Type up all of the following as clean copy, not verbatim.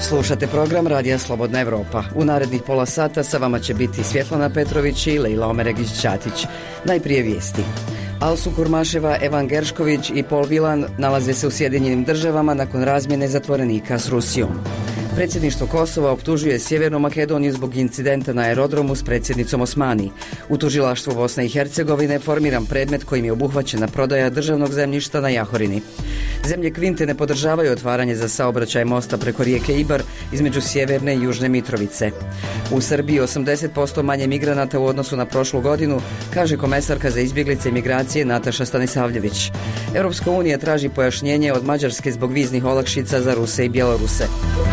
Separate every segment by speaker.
Speaker 1: Slušate program Radija Slobodna Evropa. U narednih pola sata sa vama će biti Svjetlana Petrović i Lejla Omeregić-Ćatić. Najprije vijesti. Alsu Kurmaševa, Evan Geršković i Paul Whelan nalaze se u Sjedinjenim državama nakon razmjene zatvorenika s Rusijom. Predsjedništvo Kosova optužuje Sjevernu Makedoniju zbog incidenta na aerodromu s predsjednicom Osmani. U tužilaštvu Bosne i Hercegovine formiran predmet kojim je obuhvaćena prodaja državnog zemljišta na Jahorini. Zemlje Kvinte ne podržavaju otvaranje za saobraćaj mosta preko rijeke Ibar između Sjeverne i Južne Mitrovice. U Srbiji 80% manje migranata u odnosu na prošlu godinu, kaže komesarka za izbjeglice i migracije Nataša Stanisavljević. Europska unija traži pojašnjenje od Mađarske zbog viznih olakšica za Ruse i Bjeloruse.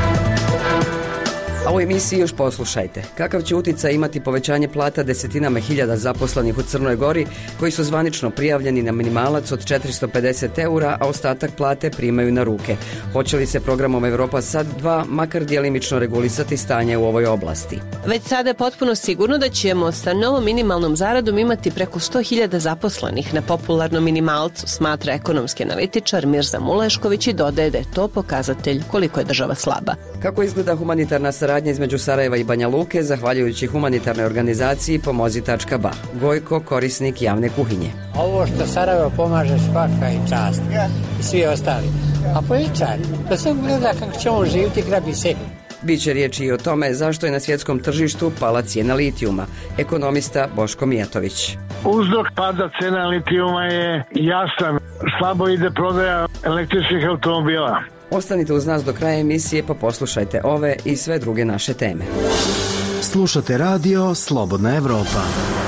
Speaker 1: A u emisiji još poslušajte. Kakav će utjecaj imati povećanje plata desetinama hiljada zaposlenih u Crnoj Gori koji su zvanično prijavljeni na minimalac od 450 eura, a ostatak plate primaju na ruke? Hoće li se programom Evropa Sad 2 makar djelimično regulisati stanje u ovoj oblasti?
Speaker 2: Već sada je potpuno sigurno da ćemo sa novom minimalnom zaradom imati preko 100.000 zaposlenih na popularnom minimalcu, smatra ekonomski analitičar Mirza Mulešković i dodaje da je to pokazatelj koliko je država slaba. Kako izgleda humanitarna saradnja između Sarajeva i Banja Luke, zahvaljujući humanitarnoj organizaciji Pomozi.ba. Gojko, korisnik javne kuhinje.
Speaker 3: Ovo što Sarajevo pomaže svaka i čast i svi ostali. A političar, to sve gleda kako će on živjeti, grabi se.
Speaker 1: Biće riječi i o tome zašto je na svjetskom tržištu pala cijena litijuma. Ekonomista Boško Mijatović.
Speaker 4: Uzrok pada cena litijuma je jasan. Slabo ide prodaja električnih automobila.
Speaker 1: Ostanite uz nas do kraja emisije pa poslušajte ove i sve druge naše teme.
Speaker 5: Slušate radio Slobodna Evropa.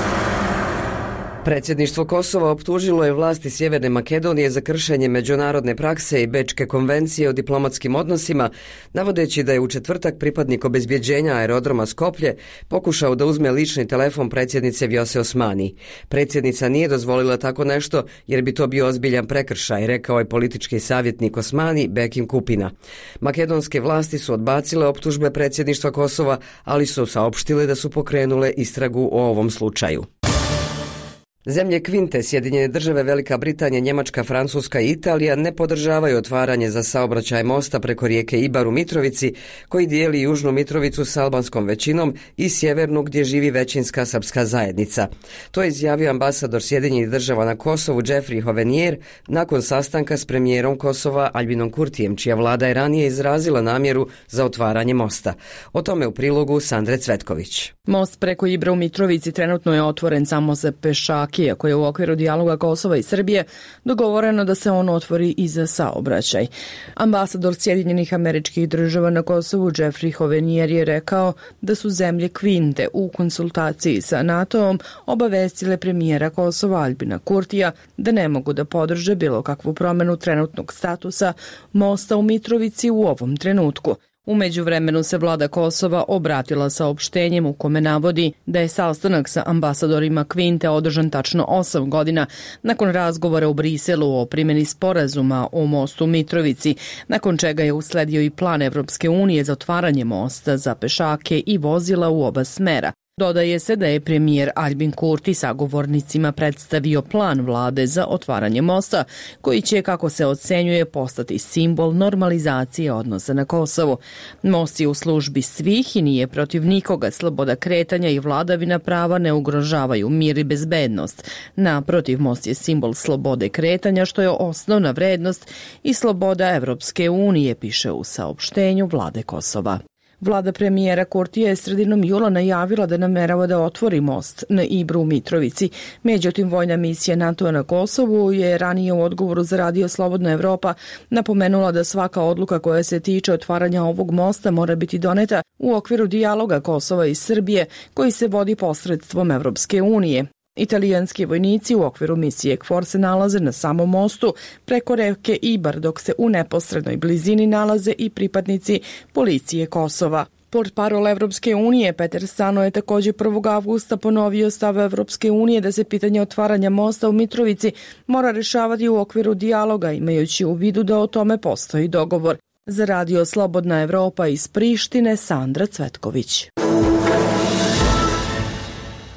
Speaker 1: Predsjedništvo Kosova optužilo je vlasti Sjeverne Makedonije za kršenje međunarodne prakse i Bečke konvencije o diplomatskim odnosima, navodeći da je u četvrtak pripadnik obezbjeđenja aerodroma Skoplje pokušao da uzme lični telefon predsjednice Vjose Osmani. Predsjednica nije dozvolila tako nešto jer bi to bio ozbiljan prekršaj, rekao je politički savjetnik Osmani Bekim Kupina. Makedonske vlasti su odbacile optužbe predsjedništva Kosova, ali su saopštile da su pokrenule istragu o ovom slučaju. Zemlje Kvinte, Sjedinjene države, Velika Britanija, Njemačka, Francuska i Italija ne podržavaju otvaranje za saobraćaj mosta preko rijeke Ibar u Mitrovici, koji dijeli Južnu Mitrovicu s albanskom većinom i sjevernu gdje živi većinska srpska zajednica. To je izjavio ambasador Sjedinjenih država na Kosovu Jeffrey Hovenier nakon sastanka s premijerom Kosova Albinom Kurtijem, čija vlada je ranije izrazila namjeru za otvaranje mosta. O tome u prilogu Sandre Cvetković.
Speaker 6: Most preko Ibra u Mitrovici trenutno je otvoren samo za pešake, iako je u okviru dijaloga Kosova i Srbije dogovoreno da se on otvori i za saobraćaj. Ambasador Sjedinjenih Američkih Država na Kosovu Jeffrey Hovenier je rekao da su zemlje Kvinte u konsultaciji sa NATO-om obavestile premijera Kosova Albina Kurtija da ne mogu da podrže bilo kakvu promjenu trenutnog statusa mosta u Mitrovici u ovom trenutku. U međuvremenu se vlada Kosova obratila saopštenjem u kome navodi da je sastanak sa ambasadorima Kvinte održan tačno 8 godina nakon razgovora u Briselu o primjeni sporazuma o mostu u Mitrovici, nakon čega je usledio i plan Evropske unije za otvaranje mosta za pešake i vozila u oba smera. Dodaje se da je premijer Albin Kurti sagovornicima predstavio plan vlade za otvaranje mosta, koji će, kako se ocenjuje, postati simbol normalizacije odnosa na Kosovu. Most je u službi svih i nije protiv nikoga. Sloboda kretanja i vladavina prava ne ugrožavaju mir i bezbednost. Naprotiv, most je simbol slobode kretanja, što je osnovna vrednost i sloboda Evropske unije, piše u saopštenju vlade Kosova. Vlada premijera Kurtija je sredinom jula najavila da namerava da otvori most na Ibru u Mitrovici. Međutim, vojna misija NATO na Kosovu je ranije u odgovoru za Radio Slobodna Evropa napomenula da svaka odluka koja se tiče otvaranja ovog mosta mora biti doneta u okviru dijaloga Kosova i Srbije koji se vodi posredstvom Evropske unije. Italijanski vojnici u okviru misije KFOR se nalaze na samom mostu preko reke Ibar, dok se u neposrednoj blizini nalaze i pripadnici policije Kosova. Portparol Evropske unije Peter Stano je također 1. avgusta ponovio stav Evropske unije da se pitanje otvaranja mosta u Mitrovici mora rješavati u okviru dijaloga, imajući u vidu da o tome postoji dogovor. Za Radio Slobodna Evropa iz Prištine, Sandra Cvetković.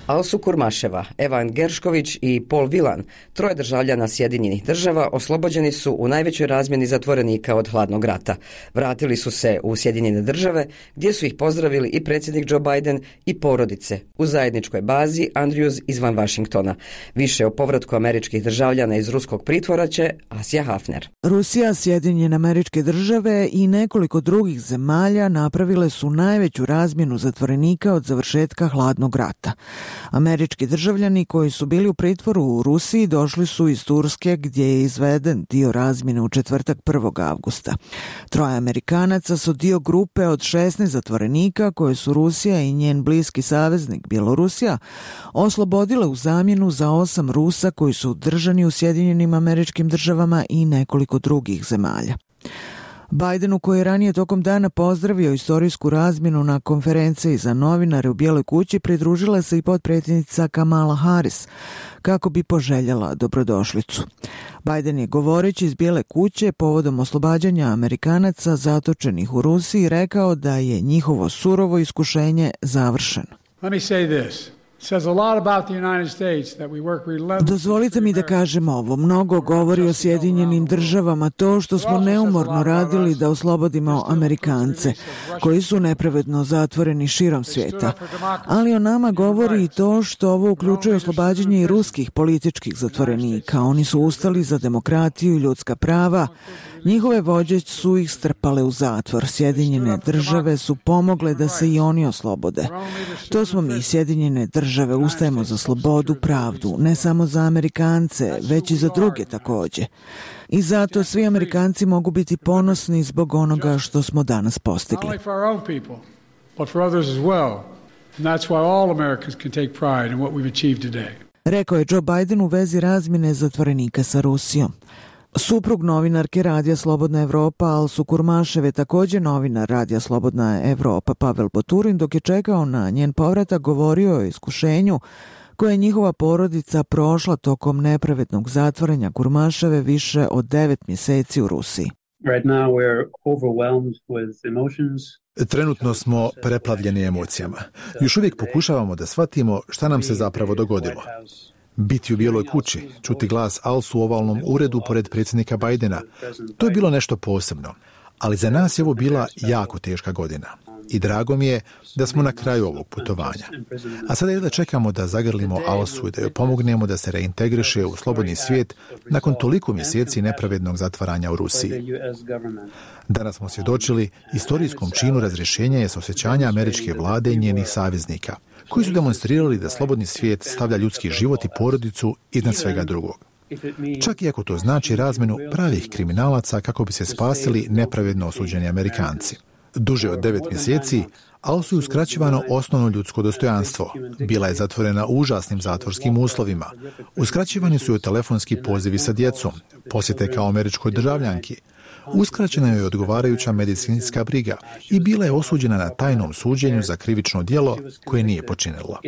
Speaker 1: Alsu Kurmaševa, Evan Geršković i Paul Whelan, troje državljana Sjedinjenih država, oslobođeni su u najvećoj razmjeni zatvorenika od hladnog rata. Vratili su se u Sjedinjene države, gdje su ih pozdravili i predsjednik Joe Biden i porodice u zajedničkoj bazi Andrews izvan Vašingtona. Više o povratku američkih državljana iz ruskog pritvora će Asja Hafner.
Speaker 7: Rusija, Sjedinjene Američke Države i nekoliko drugih zemalja napravile su najveću razmjenu zatvorenika od završetka hladnog rata. Američki državljani koji su bili u pritvoru u Rusiji došli su iz Turske, gdje je izveden dio razmjene u četvrtak 1. avgusta. Troje Amerikanaca su dio grupe od 16 zatvorenika koje su Rusija i njen bliski saveznik Bjelorusija oslobodile u zamjenu za 8 Rusa koji su držani u Sjedinjenim Američkim Državama i nekoliko drugih zemalja. Bidenu, koji je ranije tokom dana pozdravio istorijsku razmjenu na konferenciji za novinare u Bijeloj kući, pridružila se i potpredsjednica Kamala Harris kako bi poželjela dobrodošlicu. Biden je, govoreći iz Bijele kuće povodom oslobađanja Amerikanaca zatočenih u Rusiji, rekao da je njihovo surovo iskušenje završeno.
Speaker 8: Let me say this.
Speaker 7: Dozvolite mi da kažem ovo. Mnogo govori o Sjedinjenim državama to što smo neumorno radili da oslobodimo Amerikance, koji su nepravedno zatvoreni širom svijeta. Ali o nama govori i to što ovo uključuje oslobađanje i ruskih političkih zatvorenika. Oni su ustali za demokratiju i ljudska prava. Njihove vođe su ih strpale u zatvor. Sjedinjene države su pomogle da se i oni oslobode. To smo mi, Sjedinjene države, ustajemo za slobodu, pravdu, ne samo za Amerikance, već i za druge također. I zato svi Amerikanci mogu biti ponosni zbog onoga što smo danas postigli. Rekao je Joe Biden u vezi razmjene zatvorenika sa Rusijom. Suprug novinarke Radija Slobodna Evropa Alsu Kurmaševe, također novinar Radija Slobodna Evropa Pavel Boturin, dok je čekao na njen povratak, govorio o iskušenju koje je njihova porodica prošla tokom nepravednog zatvaranja Kurmaševe više od 9 mjeseci u Rusiji.
Speaker 9: Trenutno smo preplavljeni emocijama. Još uvijek pokušavamo da shvatimo šta nam se zapravo dogodilo. Biti u Bijeloj kući, čuti glas Alsu u ovalnom uredu pored predsjednika Bidena, to je bilo nešto posebno. Ali za nas je ovo bila jako teška godina. I drago mi je da smo na kraju ovog putovanja. A sada je da čekamo da zagrlimo Alsu i da joj pomognemo da se reintegriše u slobodni svijet nakon toliko mjeseci nepravednog zatvaranja u Rusiji. Danas smo svjedočili istorijskom činu razrješenja i osjećanja američke vlade i njenih saveznika, koji su demonstrirali da slobodni svijet stavlja ljudski život i porodicu iznad svega drugog. Čak i ako to znači razmjenu pravih kriminalaca kako bi se spasili nepravedno osuđeni Amerikanci. Duže od 9 mjeseci Alsu je uskraćivano osnovno ljudsko dostojanstvo. Bila je zatvorena u užasnim zatvorskim uslovima. Uskraćivani su joj telefonski pozivi sa djecom, posjete kao američkoj državljanki. Uskraćena je odgovarajuća medicinska briga i bila je osuđena na tajnom suđenju za krivično djelo koje nije počinila.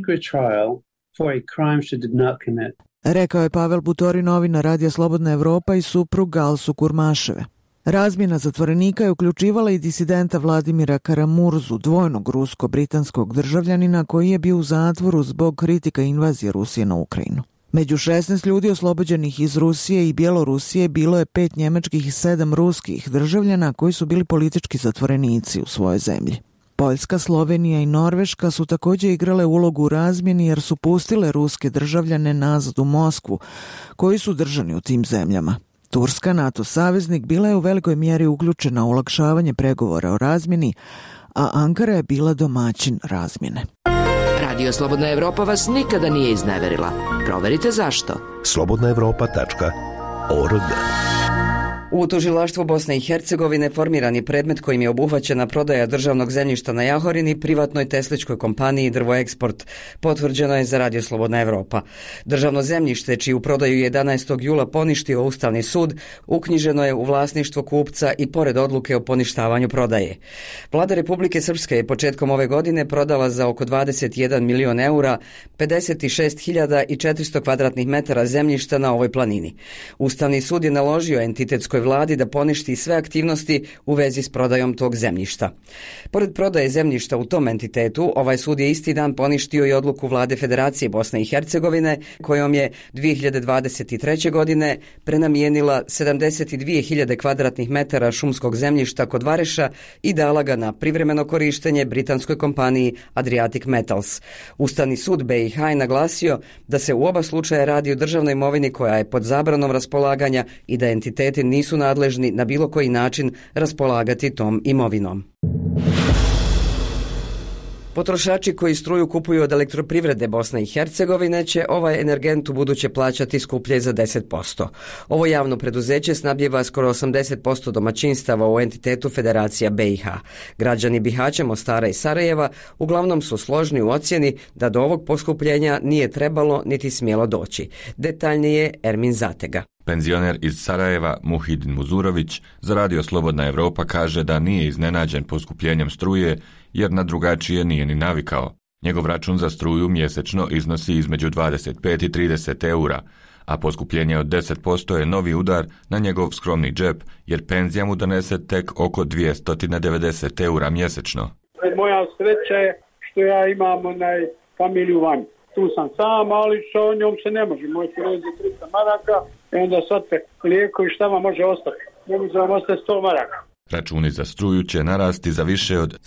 Speaker 7: Rekao je Pavel Butorin, novinar Radija Slobodna Evropa i suprug Alsu Kurmaševe. Razmjena zatvorenika je uključivala i disidenta Vladimira Karamurzu, dvojnog rusko-britanskog državljanina koji je bio u zatvoru zbog kritika invazije Rusije na Ukrajinu. Među 16 ljudi oslobođenih iz Rusije i Bjelorusije bilo je 5 njemačkih i 7 ruskih državljana koji su bili politički zatvorenici u svojoj zemlji. Poljska, Slovenija i Norveška su također igrale ulogu u razmjeni jer su pustile ruske državljane nazad u Moskvu, koji su držani u tim zemljama. Turska, NATO saveznik, bila je u velikoj mjeri uključena u olakšavanje pregovora o razmjeni, a Ankara je bila domaćin razmjene.
Speaker 10: Radio Slobodna Evropa vas nikada nije izneverila. Proverite zašto. slobodnaevropa.org.
Speaker 1: U tužilaštvu Bosne i Hercegovine formiran je predmet kojim je obuhvaćena prodaja državnog zemljišta na Jahorini privatnoj tesličkoj kompaniji Drvoeksport. Potvrđeno je za Radio Slobodna Evropa. Državno zemljište, čiju prodaju 11. jula poništio Ustavni sud, uknjiženo je u vlasništvo kupca i pored odluke o poništavanju prodaje. Vlada Republike Srpske je početkom ove godine prodala za oko 21 milion eura 56.400 kvadratnih metara zemljišta na ovoj planini. Ustavni sud je naložio entitetskoj hrvatskoj vladi da poništi sve aktivnosti u vezi s prodajom tog zemljišta. Pored prodaje zemljišta u tom entitetu, ovaj sud je isti dan poništio i odluku vlade Federacije Bosne i Hercegovine, kojom je 2023. godine prenamijenila 72.000 kvadratnih metara šumskog zemljišta kod Vareša i dala ga na privremeno korištenje britanskoj kompaniji Adriatic Metals. Ustavni sud BiH je naglasio da se u oba slučaja radi o državnoj imovini koja je pod zabranom raspolaganja i da entiteti nisu nadležni na bilo koji način raspolagati tom imovinom. Potrošači koji struju kupuju od Elektroprivrede Bosne i Hercegovine će ovaj energent u buduće plaćati skuplje za 10%. Ovo javno preduzeće snabdijeva skoro 80% domaćinstava u entitetu Federacija BiH. Građani Bihaća, Mostara i Sarajeva uglavnom su složni u ocjeni da do ovog poskupljenja nije trebalo niti smjelo doći. Detaljnije Ermin Zatega.
Speaker 8: Penzioner iz Sarajeva Muhidin Muzurović za Radio Slobodna Evropa kaže da nije iznenađen poskupljenjem struje jer na drugačije nije ni navikao. Njegov račun za struju mjesečno iznosi između 25 i 30 eura, a poskupljenje od 10% je novi udar na njegov skromni džep jer penzija mu donese tek oko 290 eura mjesečno.
Speaker 11: Moja sreća je što ja imam familiju van. Tu sam sam, ali što njom se ne može. Može se reći 300 maraka i onda sad te lijeko i šta vam može ostati. Ne može vam ostati 100 maraka.
Speaker 8: Računi za struju će narasti za više od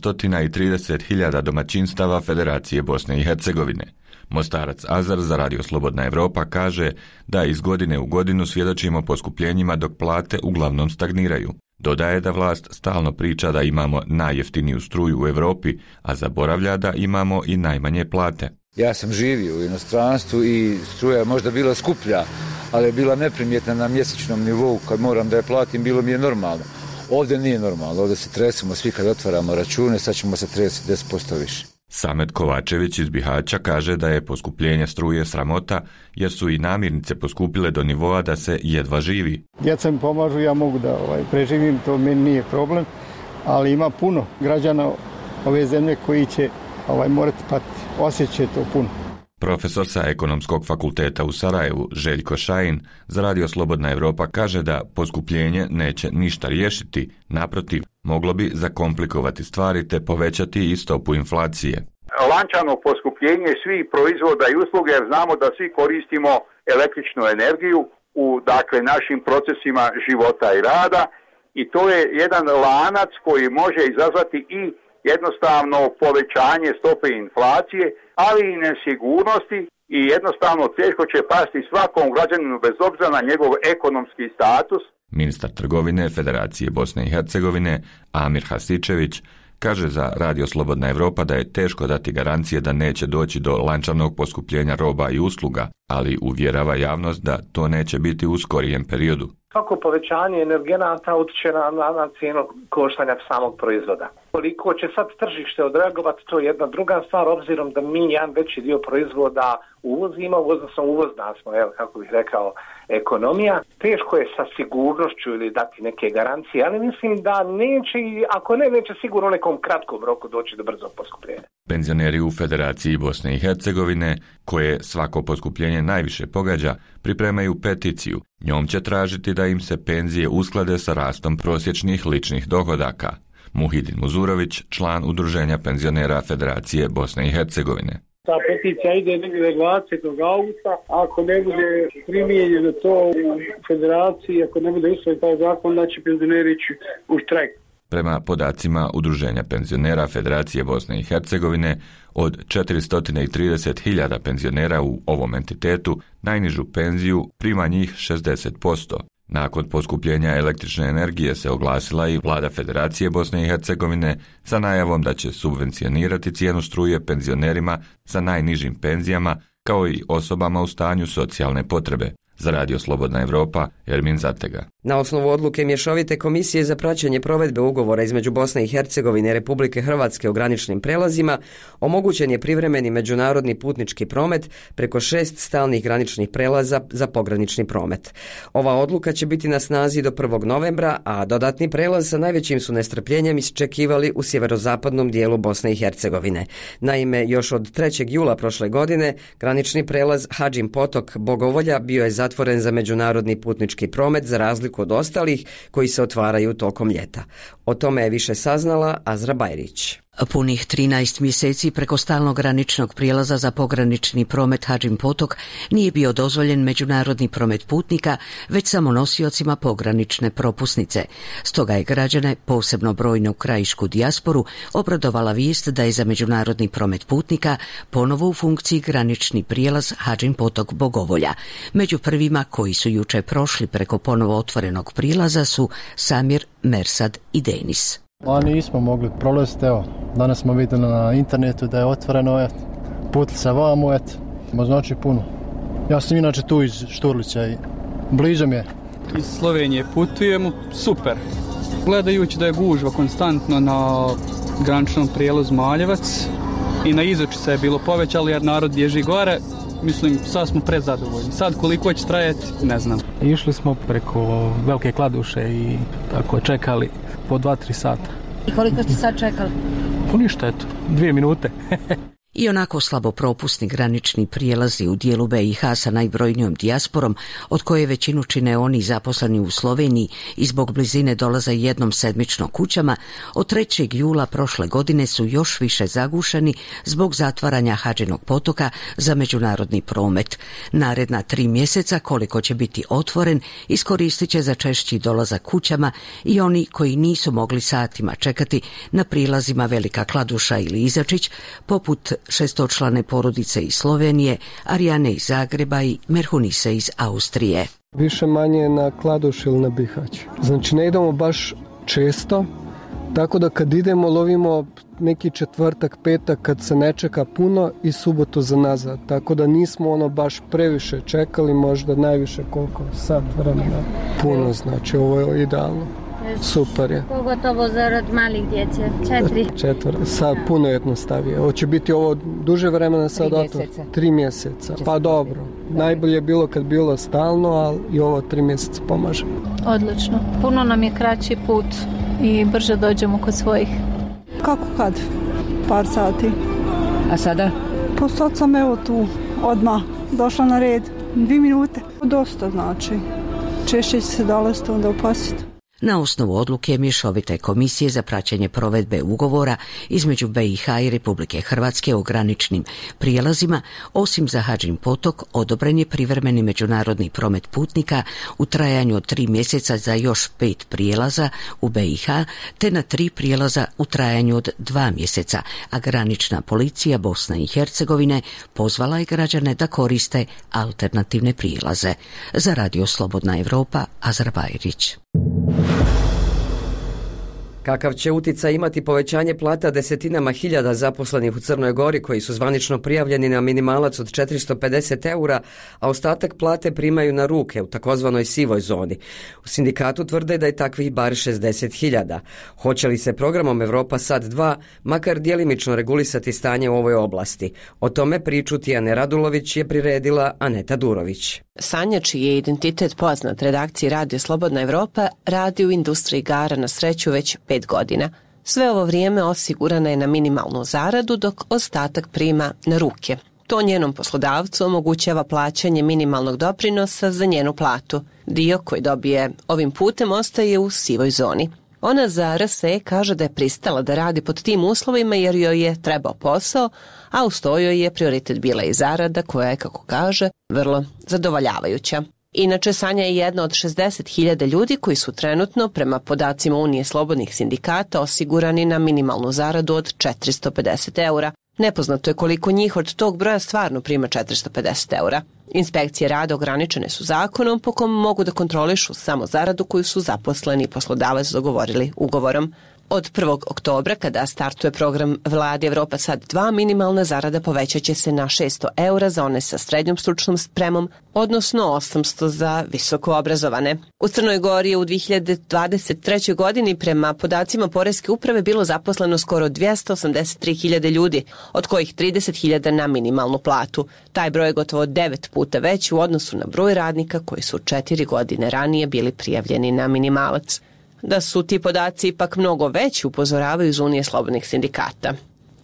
Speaker 8: 730.000 domaćinstava Federacije Bosne i Hercegovine. Mostarac Azar za Radio Slobodna Evropa kaže da iz godine u godinu svjedočimo poskupljenjima dok plate uglavnom stagniraju. Dodaje da vlast stalno priča da imamo najjeftiniju struju u Europi, a zaboravlja da imamo i najmanje plate.
Speaker 12: Ja sam živio u inostranstvu i struja je možda bila skuplja, ali je bila neprimjetna na mjesečnom nivou. Kad moram da je platim, bilo mi je normalno. Ovdje nije normalno, ovdje se tresimo svi kad otvaramo račune, sad ćemo se tresiti 10% više.
Speaker 8: Samet Kovačević iz Bihaća kaže da je poskupljenje struje sramota jer su i namirnice poskupile do nivoa da se jedva živi.
Speaker 13: Djeca mi pomažu, ja mogu da preživim, to meni nije problem, ali ima puno građana ove zemlje koji će morati patiti, osjećaju to puno.
Speaker 8: Profesor sa Ekonomskog fakulteta u Sarajevu, Željko Šajin, za Radio Slobodna Evropa kaže da poskupljenje neće ništa riješiti, naprotiv, moglo bi zakomplikovati stvari te povećati i stopu inflacije.
Speaker 14: Lančano poskupljenje svih proizvoda i usluga jer znamo da svi koristimo električnu energiju u našim procesima života i rada i to je jedan lanac koji može izazvati i jednostavno povećanje stope inflacije, ali i nesigurnosti i jednostavno teško će pasti svakom građaninu bez obzira na njegov ekonomski status.
Speaker 8: Ministar trgovine Federacije Bosne i Hercegovine Amir Hasičević kaže za Radio Slobodna Evropa da je teško dati garancije da neće doći do lančanog poskupljenja roba i usluga, ali uvjerava javnost da to neće biti u skorijem periodu.
Speaker 15: Svako povećanje energenata utječe na cijenu koštanja samog proizvoda. Koliko će sad tržište odreagovati, to je jedna druga stvar, obzirom da mi jedan veći dio proizvoda uvozimo, odnosno uvozna smo, kako bih rekao, ekonomija. Teško je sa sigurnošću ili dati neke garancije, ali mislim da neće, ako neće sigurno u nekom kratkom roku doći do brzog poskupljenja.
Speaker 8: Penzioneri u Federaciji Bosne i Hercegovine, koje svako poskupljenje najviše pogađa, pripremaju peticiju. Njom će tražiti da im se penzije usklade sa rastom prosječnih ličnih dohodaka. Muhidin Muzurović, član Udruženja penzionera Federacije Bosne i Hercegovine.
Speaker 11: Ta peticija ide negdje 20. augusta, ako ne bude primijenjeno to u Federaciji, ako ne bude usvojen taj zakon, da će penzioneri ići u štrajk.
Speaker 8: Prema podacima Udruženja penzionera Federacije Bosne i Hercegovine, od 430.000 penzionera u ovom entitetu, najnižu penziju prima njih 60%. Nakon poskupljenja električne energije se oglasila i vlada Federacije Bosne i Hercegovine sa najavom da će subvencionirati cijenu struje penzionerima sa najnižim penzijama kao i osobama u stanju socijalne potrebe. Za Radio Slobodna Evropa, Ermin Zatega.
Speaker 1: Na osnovu odluke Mješovite komisije za praćenje provedbe ugovora između Bosne i Hercegovine i Republike Hrvatske o graničnim prelazima, omogućen je privremeni međunarodni putnički promet preko 6 stalnih graničnih prelaza za pogranični promet. Ova odluka će biti na snazi do 1. novembra, a dodatni prelaz sa najvećim su nestrpljenjem iščekivali u sjeverozapadnom dijelu Bosne i Hercegovine. Naime, još od 3. jula prošle godine granični prelaz Hadžin Potok Bogovolja bio je zatvoren zatvoren za međunarodni putnički promet za razliku od ostalih koji se otvaraju tokom ljeta. O tome je više saznala Azra Bajrić.
Speaker 16: Punih 13 mjeseci preko stalnog graničnog prijelaza za pogranični promet Hadžin Potok nije bio dozvoljen međunarodni promet putnika, već samo nosiocima pogranične propusnice. Stoga je građane, posebno brojnu krajišku dijasporu, obradovala vijest da je za međunarodni promet putnika ponovo u funkciji granični prijelaz Hadžin Potok Bogovolja. Među prvima koji su juče prošli preko ponovo otvorenog prijelaza su Samir, Mersad i Denis.
Speaker 17: Nismo mogli prolaziti, evo, danas smo vidjeli na internetu da je otvoreno, putili se vamo, znači puno. Ja sam inače tu iz Šturlića i blizu mi je.
Speaker 18: Iz Slovenije putujemo, super. Gledajući da je gužva konstantno na graničnom prijelazu Maljevac i na Izoči se je bilo povećalo jer narod bježi gore, mislim, sad smo prezadovoljni. Sad koliko će trajati, ne znam.
Speaker 17: Išli smo preko Velike Kladuše i tako čekali po 2-3 sata.
Speaker 19: I koliko ste sad čekali?
Speaker 17: Po ništa, 2 minute.
Speaker 16: I onako slabo propusni granični prijelazi u dijelu BiH sa najbrojnijom dijasporom, od koje većinu čine oni zaposleni u Sloveniji i zbog blizine dolaza jednom sedmično kućama, od 3. jula prošle godine su još više zagušeni zbog zatvaranja Hadžinog potoka za međunarodni promet. Naredna 3 mjeseca, koliko će biti otvoren, iskoristit će za češći dolazak kućama i oni koji nisu mogli satima čekati na prilazima Velika Kladuša ili Izačić, poput 6-člane porodice iz Slovenije, Arijane iz Zagreba i Merhunise iz Austrije.
Speaker 20: Više manje na Kladuš ili na Bihać. Znači ne idemo baš često, tako da kad idemo lovimo neki četvrtak, petak kad se ne čeka puno i subotu za nazad. Tako da nismo baš previše čekali, možda najviše koliko, sat vremena. Puno, znači ovo je idealno. Super je.
Speaker 19: Pogotovo zarad malih djece,
Speaker 20: 4. Sad puno jednostavije. Hoće biti ovo duže vremena sad 3 mjeseca. Pa dobro. Najbolje je bilo kad bilo stalno, ali i ovo 3 mjeseca pomaže.
Speaker 21: Odlično. Puno nam je kraći put i brže dođemo kod svojih.
Speaker 22: Kako kad? Par sati.
Speaker 19: A sada?
Speaker 22: Pa sad sam evo tu odmah došla na red. 2 minute. Dosta znači. Češće će se dolaziti onda upasiti.
Speaker 16: Na osnovu odluke Mješovite komisije za praćenje provedbe ugovora između BiH i Republike Hrvatske o graničnim prijelazima, osim za Hadžin potok, odobren je privremeni međunarodni promet putnika u trajanju od 3 mjeseca za još 5 prijelaza u BiH, te na 3 prijelaza u trajanju od 2 mjeseca, a granična policija Bosne i Hercegovine pozvala je građane da koriste alternativne prijelaze. Za Radio Slobodna Evropa, Azra Bajrić.
Speaker 1: Kakav će utjecaj imati povećanje plata desetinama hiljada zaposlenih u Crnoj Gori koji su zvanično prijavljeni na minimalac od 450 eura, a ostatak plate primaju na ruke u takozvanoj sivoj zoni. U sindikatu tvrde da je takvih bar 60.000. Hoće li se programom Evropa Sad 2 makar djelimično regulisati stanje u ovoj oblasti? O tome priču Tijane Radulović je priredila Aneta Durović.
Speaker 2: Sanja, čiji je identitet poznat redakciji Radio Slobodna Evropa, radi u industriji igara na sreću već 5 godina. Sve ovo vrijeme osigurana je na minimalnu zaradu, dok ostatak prima na ruke. To njenom poslodavcu omogućava plaćanje minimalnog doprinosa za njenu platu. Dio koji dobije ovim putem ostaje u sivoj zoni. Ona za RSE kaže da je pristala da radi pod tim uslovima jer joj je trebao posao, a uz to joj je prioritet bila i zarada koja je, kako kaže, vrlo zadovoljavajuća. Inače, Sanja je jedna od 60.000 ljudi koji su trenutno, prema podacima Unije slobodnih sindikata, osigurani na minimalnu zaradu od 450 eura. Nepoznato je koliko njih od tog broja stvarno prima 450 eura. Inspekcije rada ograničene su zakonom po kom mogu da kontrolišu samo zaradu koju su zaposleni i poslodavac dogovorili ugovorom. Od 1. oktobra, kada startuje program Vlade Evropa Sad 2, minimalna zarada povećat će se na 600 eura za one sa srednjom stručnom spremom, odnosno 800 za visoko obrazovane. U Crnoj Gori je u 2023. godini prema podacima Poreske uprave bilo zaposleno skoro 283.000 ljudi, od kojih 30.000 na minimalnu platu. Taj broj je gotovo 9 puta veći u odnosu na broj radnika koji su 4 godine ranije bili prijavljeni na minimalac. Da su ti podaci ipak mnogo veći, upozoravaju iz Unije slobodnih sindikata.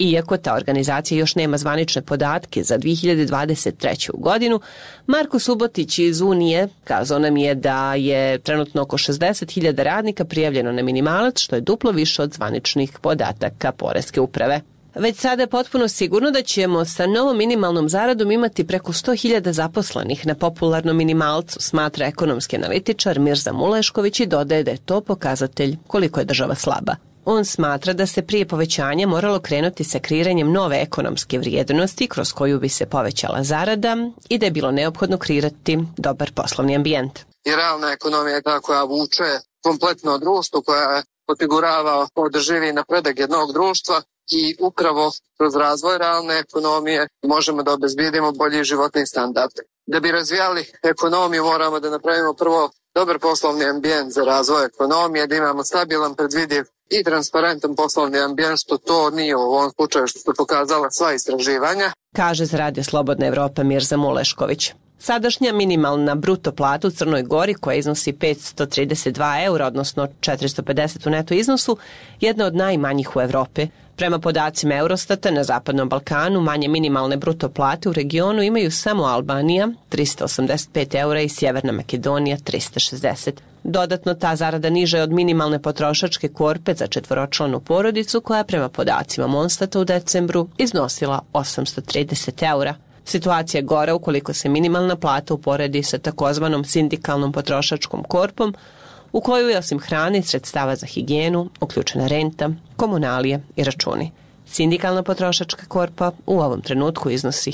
Speaker 2: Iako ta organizacija još nema zvanične podatke za 2023. godinu, Marko Subotić iz Unije kazao nam je da je trenutno oko 60.000 radnika prijavljeno na minimalac, što je duplo više od zvaničnih podataka Poreske uprave. Već sada je potpuno sigurno da ćemo sa novom minimalnom zaradom imati preko 100.000 zaposlenih na popularnom minimalcu, smatra ekonomski analitičar Mirza Mulešković i dodaje da je to pokazatelj koliko je država slaba. On smatra da se prije povećanja moralo krenuti sa kreiranjem nove ekonomske vrijednosti kroz koju bi se povećala zarada i da je bilo neophodno kreirati dobar poslovni ambijent.
Speaker 3: I realna ekonomija je ta koja vuče kompletno društvo, koja osigurava održivi napredak jednog društva i upravo kroz razvoj realne ekonomije možemo da obezbedimo bolji životni standard. Da bi razvijali ekonomiju moramo da napravimo prvo dobar poslovni ambijent za razvoj ekonomije, da imamo stabilan, predvidiv i transparentan poslovni ambijent, što to nije u ovom slučaju, što su pokazala sva istraživanja.
Speaker 2: Kaže za Radio Slobodna Evropa Mirza Mulešković. Sadašnja minimalna bruto plata u Crnoj Gori, koja iznosi 532 eura, odnosno 450 u neto iznosu, jedna od najmanjih u Evropi. Prema podacima Eurostata, na Zapadnom Balkanu manje minimalne bruto plate u regionu imaju samo Albanija, 385 eura, i Sjeverna Makedonija, 360. Dodatno, ta zarada niža je od minimalne potrošačke korpe za četvoročlanu porodicu, koja prema podacima Monstata u decembru iznosila 830 eura. Situacija je gora ukoliko se minimalna plata uporedi sa takozvanom sindikalnom potrošačkom korpom, u koju je osim hrane i sredstava za higijenu uključena renta, komunalije i računi. Sindikalna potrošačka korpa u ovom trenutku iznosi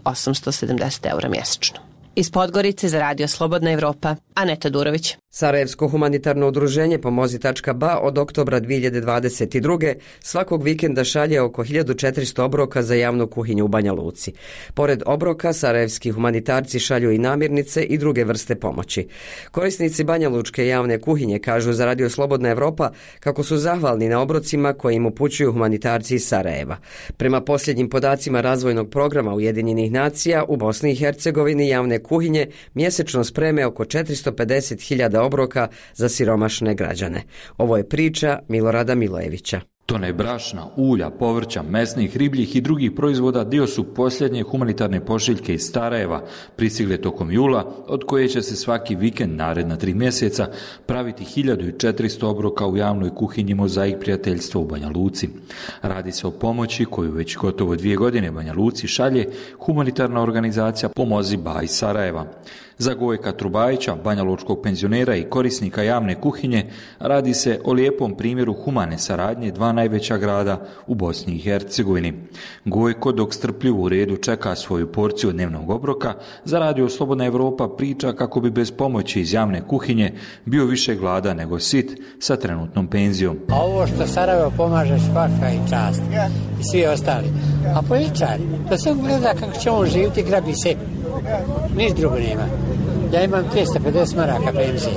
Speaker 2: 1.870 eura mjesečno. Iz Podgorice za Radio Slobodna Evropa, Aneta Durović.
Speaker 1: Sarajevsko humanitarno udruženje Pomozi.ba od oktobra 2022. svakog vikenda šalje oko 1400 obroka za javnu kuhinju u Banja Luci. Pored obroka, sarajevski humanitarci šalju i namirnice i druge vrste pomoći. Korisnici Banja Lučke javne kuhinje kažu za Radio Slobodna Evropa kako su zahvalni na obrocima koje im upućuju humanitarci iz Sarajeva. Prema posljednjim podacima razvojnog programa Ujedinjenih nacija, u Bosni i Hercegovini javne kuhinje mjesečno spreme oko 450.000 obroka za siromašne građane. Ovo je priča Milorada Milojevića.
Speaker 4: Tone brašna, ulja, povrća, mesnih, ribljih i drugih proizvoda dio su posljednje humanitarne pošiljke iz Sarajeva, pristigle tokom jula, od koje će se svaki vikend naredna 3 mjeseca praviti 1400 obroka u javnoj kuhinji Mozaik prijateljstva u Banja Luci. Radi se o pomoći koju već gotovo 2 godine Banja Luci šalje humanitarna organizacija Pomozi.ba iz Sarajeva. Za Gojka Trubajića, banjalučkog penzionera i korisnika javne kuhinje, radi se o lijepom primjeru humane saradnje dva najveća grada u Bosni i Hercegovini. Gojko, dok strpljivo u redu čeka svoju porciju dnevnog obroka, za Radio Slobodna Evropa priča kako bi bez pomoći iz javne kuhinje bio više gladan nego sit sa trenutnom penzijom.
Speaker 23: A ovo što Sarajevo pomaže, svaka i čast i svi ostali. A političari, to se gleda kako će on živjeti, grabi sebi. Niš drugo nema. Ja imam 350 maraka penzije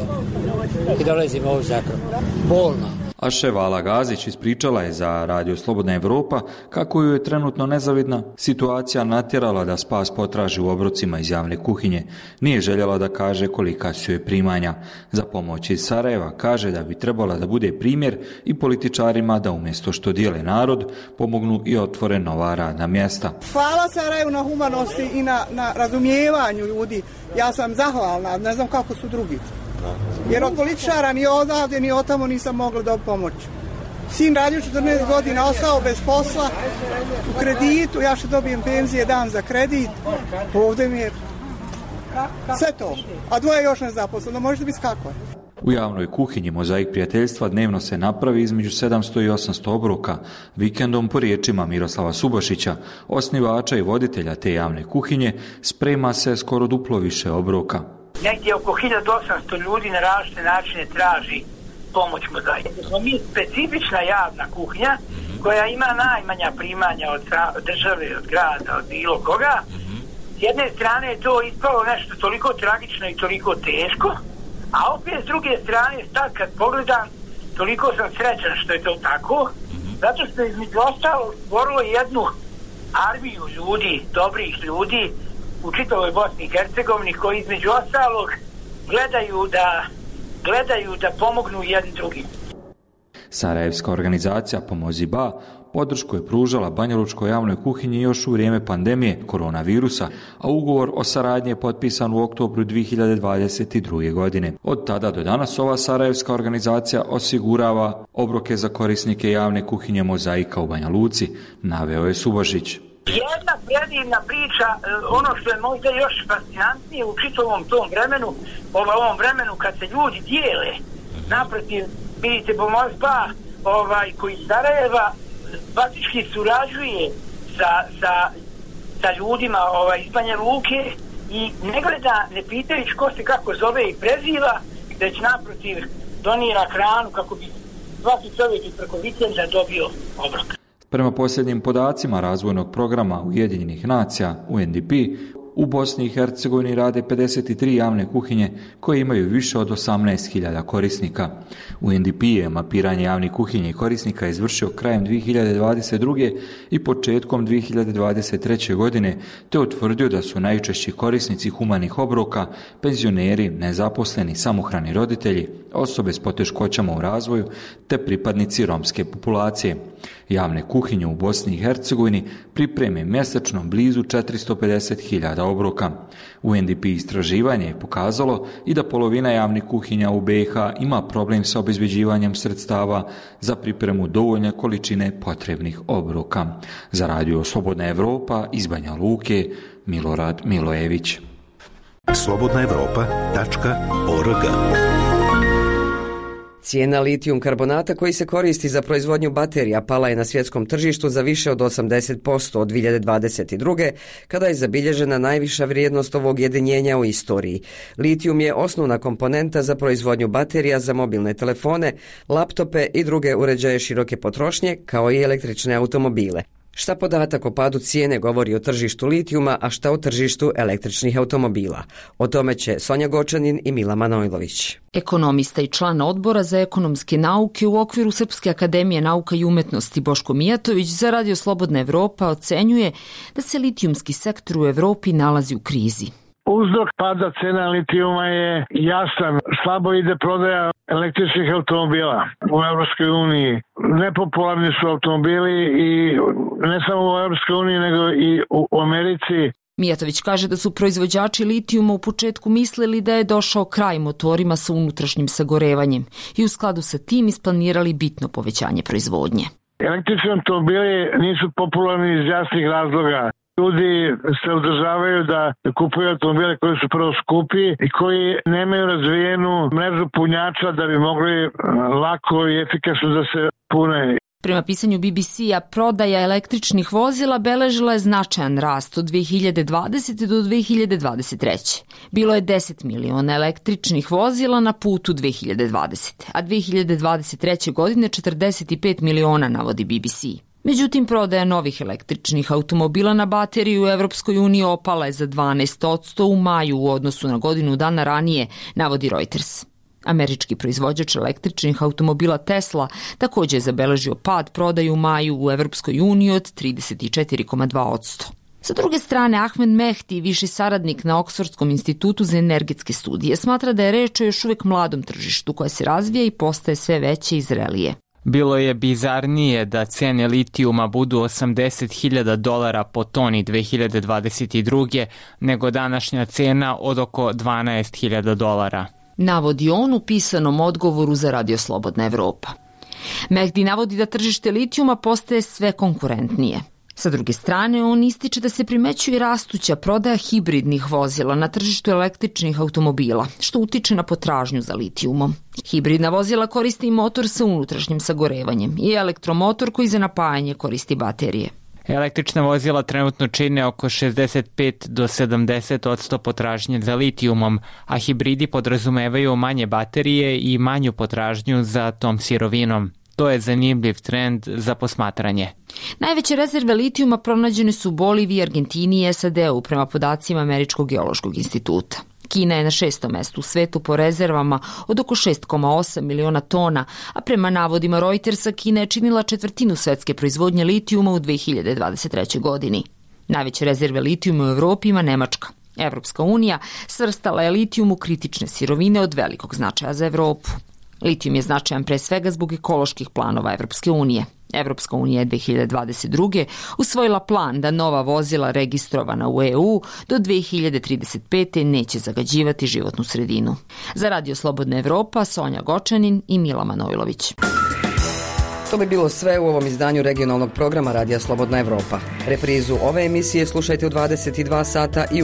Speaker 23: i dolazim ovu zakon. Bolno.
Speaker 4: A Ševala Gazić ispričala je za Radio Slobodna Evropa kako ju je trenutno nezavidna situacija natjerala da spas potraži u obrocima iz javne kuhinje. Nije željela da kaže kolika su joj primanja. Za pomoć iz Sarajeva kaže da bi trebala da bude primjer i političarima da umjesto što dijele narod, pomognu i otvore nova radna mjesta.
Speaker 24: Hvala Sarajevu na humanosti i na razumijevanju ljudi. Ja sam zahvalna, ne znam kako su drugi. Jer od političara ni odavde ni od tamo nisam mogla dobiti pomoć. Sin radio 14 godina, ostao bez posla, u kreditu, ja što dobijem penzije dan za kredit, ovdje mi je sve to, a dvoje još nezaposleno, možete biti kako je.
Speaker 4: U javnoj kuhinji Mozaik prijateljstva dnevno se napravi između 700 i 800 obroka. Vikendom, po riječima Miroslava Subašića, osnivača i voditelja te javne kuhinje, sprema se skoro duplo više obroka.
Speaker 25: Negdje oko 1800 ljudi na različite načine traži pomoć Mozaika. Smo mi specifična javna kuhinja koja ima najmanja primanja od države, od grada, od bilo koga. S jedne strane je to ispalo nešto toliko tragično i toliko teško, a opet s druge strane, sad kad pogledam, toliko sam srećan što je to tako, zato što između ostalo stvorilo jednu armiju ljudi, dobrih ljudi, u čitavoj Bosni i Hercegovini koji između ostalog gledaju da pomognu jedni drugim.
Speaker 4: Sarajevska organizacija Pomozi.ba podršku je pružala banjalučkoj javnoj kuhinji još u vrijeme pandemije koronavirusa, a ugovor o saradnji je potpisan u oktobru 2022. godine. Od tada do danas ova sarajevska organizacija osigurava obroke za korisnike javne kuhinje Mozaika u Banja Luci, naveo je Subošić.
Speaker 25: Jedna predivna priča, ono što je možda još fascinantnije u čitavom tom vremenu, ovom vremenu kad se ljudi dijele, naprotiv, vidite, Bomozba, koji iz Sarajeva faktički surađuje sa ljudima iz Banja Luke i ne gleda, ne pitajući ko se kako zove i preziva, već naprotiv donira hranu kako bi svaki čovjek iz preko vikenda dobio obrok.
Speaker 4: Prema posljednjim podacima razvojnog programa Ujedinjenih nacija, UNDP, u Bosni i Hercegovini rade 53 javne kuhinje koje imaju više od 18.000 korisnika. UNDP je mapiranje javnih kuhinja i korisnika izvršio krajem 2022. i početkom 2023. godine, te utvrdio da su najčešći korisnici humanih obroka penzioneri, nezaposleni, samohrani roditelji, osobe s poteškoćama u razvoju te pripadnici romske populacije. Javne kuhinje u Bosni i Hercegovini pripreme mjesečno blizu 450.000 obroka. UNDP istraživanje je pokazalo i da polovina javnih kuhinja u BiH ima problem sa obezbeđivanjem sredstava za pripremu dovoljne količine potrebnih obroka. Za Radio Slobodna Evropa iz Banja Luke, Milorad Milojević.
Speaker 5: slobodnaevropa.org.
Speaker 1: Cijena litijum karbonata koji se koristi za proizvodnju baterija pala je na svjetskom tržištu za više od 80% od 2022. kada je zabilježena najviša vrijednost ovog jedinjenja u istoriji. Litijum je osnovna komponenta za proizvodnju baterija za mobilne telefone, laptope i druge uređaje široke potrošnje, kao i električne automobile. Šta podatak o padu cijene govori o tržištu litijuma, a šta o tržištu električnih automobila? O tome će Sonja Gočanin i Mila Manojlović.
Speaker 6: Ekonomista i član odbora za ekonomske nauke u okviru Srpske akademije nauka i umetnosti Boško Mijatović za Radio Slobodna Evropa ocenjuje da se litijumski sektor u Evropi nalazi u krizi.
Speaker 7: Uzrok pada cena litijuma je jasan. Slabo ide prodaja električnih automobila u Evropskoj uniji. Nepopularni su automobili i ne samo u Evropskoj uniji nego i u Americi.
Speaker 6: Mijatović kaže da su proizvođači litijuma u početku mislili da je došao kraj motorima sa unutrašnjim sagorevanjem i u skladu sa tim isplanirali bitno povećanje proizvodnje.
Speaker 7: Električni automobili nisu popularni iz jasnih razloga. Ljudi se održavaju da kupuju automobile koji su prvo skupi i koji nemaju razvijenu mrežu punjača da bi mogli lako i efikasno da se pune.
Speaker 6: Prema pisanju BBC-a, prodaja električnih vozila beležila je značajan rast od 2020. do 2023. Bilo je 10 miliona električnih vozila na putu 2020. a 2023. godine 45 miliona, navodi BBC. Međutim, prodaja novih električnih automobila na bateriju u Evropskoj uniji opala je za 12% u maju u odnosu na godinu dana ranije, navodi Reuters. Američki proizvođač električnih automobila Tesla također je zabeležio pad prodaje u maju u Evropskoj uniji od 34,2%. Sa druge strane, Ahmed Mehdi, viši saradnik na Oksfordskom institutu za energetske studije, smatra da je reč o još uvijek mladom tržištu koje se razvija i postaje sve veće i zrelije.
Speaker 9: Bilo je bizarnije da cene litijuma budu $80.000 po toni 2022. nego današnja cena od oko $12.000.
Speaker 6: Navodi on u pisanom odgovoru za Radio Slobodna Evropa. Mehdi navodi da tržište litijuma postaje sve konkurentnije. Sa druge strane, on ističe da se primećuje rastuća prodaja hibridnih vozila na tržištu električnih automobila, što utiče na potražnju za litijumom. Hibridna vozila koristi i motor sa unutrašnjim sagorevanjem i elektromotor koji za napajanje koristi baterije.
Speaker 9: Električna vozila trenutno čine oko 65 do 70% potražnje za litijumom, a hibridi podrazumevaju manje baterije i manju potražnju za tom sirovinom. To je zanimljiv trend za posmatranje.
Speaker 6: Najveće rezerve litijuma pronađene su u Boliviji, Argentini i SAD-u prema podacima Američkog geološkog instituta. Kina je na 6. mestu u svetu po rezervama od oko 6,8 miliona tona, a prema navodima Reutersa Kina je činila četvrtinu svetske proizvodnje litijuma u 2023. godini. Najveće rezerve litijuma u Evropi ima Nemačka. Evropska unija svrstala je litijum u kritične sirovine od velikog značaja za Evropu. Litijum je značajan pre svega zbog ekoloških planova Evropske unije. Evropska unija je 2022. usvojila plan da nova vozila registrovana u EU do 2035. neće zagađivati životnu sredinu. Za Radio Slobodna Evropa, Sonja Gočanin i Mila Manojlović.
Speaker 1: To bi bilo sve u ovom izdanju regionalnog programa Radija Slobodna Evropa. Reprizu ove emisije slušajte u 22 sata i